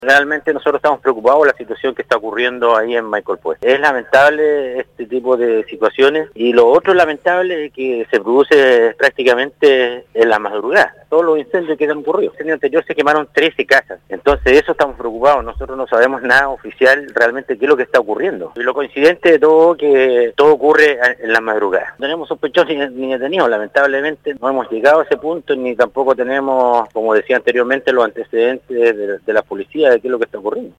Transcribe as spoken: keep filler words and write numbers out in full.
Realmente nosotros estamos preocupados por la situación que está ocurriendo ahí en Maiquel Puente. Es lamentable este tipo de situaciones y lo otro lamentable es que se produce prácticamente en la madrugada. Todos los incendios que han ocurrido. El año anterior se quemaron trece casas, entonces eso estamos preocupados. Nosotros no sabemos nada oficial realmente qué es lo que está ocurriendo. Y lo coincidente de todo que todo ocurre en la madrugada. No tenemos sospechosos ni, ni detenidos, lamentablemente no hemos llegado a ese punto ni tampoco tenemos, como decía anteriormente, los antecedentes de, de la policía de qué es lo que está ocurriendo.